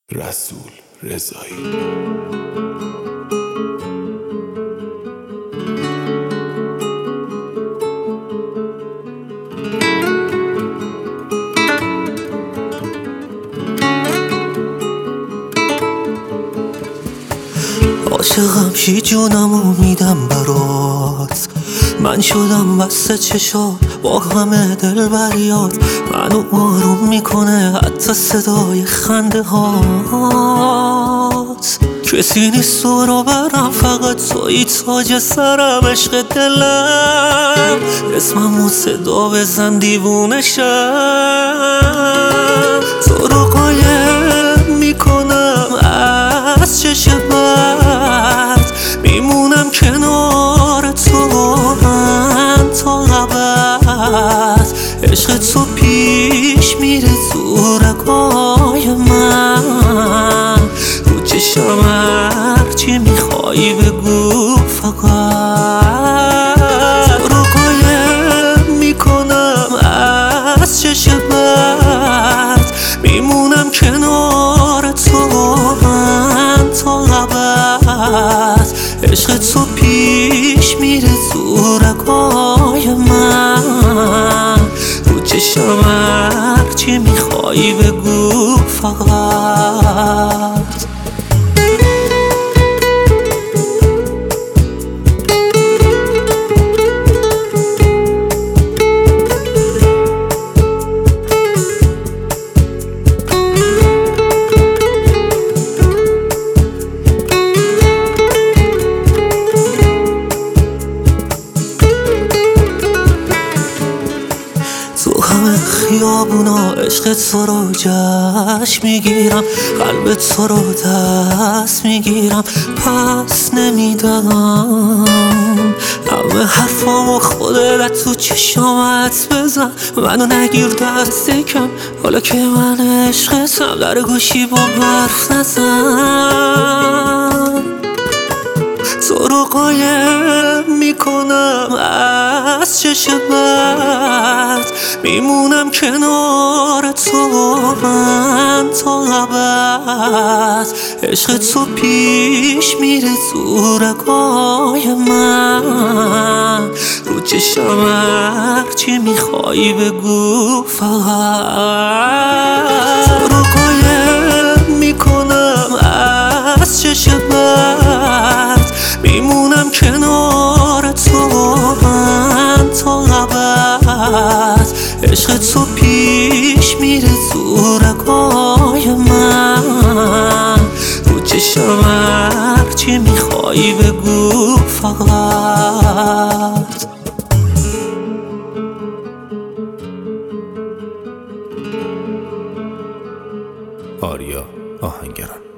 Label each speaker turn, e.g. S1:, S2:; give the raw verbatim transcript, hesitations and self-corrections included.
S1: رسول رضایی.
S2: عاشقم شی جونمو میدم برات، من شدم بسته چشات با همه دل بریات، منو آروم میکنه حتی صدای خنده هات. کسی نیست تو رو برم، فقط توی تاج سرم، عشق دلم، اسممو صدا بزن دیوونه شم. تو رو قایم میکنم از چشم بد، میمونم کنار تو من تا ابد. عشق تو پیش میره تو رگای من، رو چشم هرچی میخوای بگو فقط. تو رو قایم میکنم از چشم بد، میمونم کنار تو من تا ابد. عشق تو پیش میره تو رگای من، رو چشم هرچی میخوای بگو فقط. تو همه خیابونا عشق تو رو جشن میگیرم، قلب تو رو دست میگیرم، پس نمیدم. همه حرفامو خودت تو چشامت بزن، منو نگیر دست کم، حالا که من عشقتم، در گوشی با برف نزن. تو رو قایم میکنم از چشم بد، میمونم کنار تو من تا ابد. عشق تو پیش میره تو رگای من، رو چشم هرچی میخوای بگو فقط. تو رو قایم میکنم از چشم بد، میمونم کنار تو من تا ابد. عشق تو پیش میره تو رگای من، رو چشم هرچی میخوای بگو فقط.
S1: آریا آهنگران.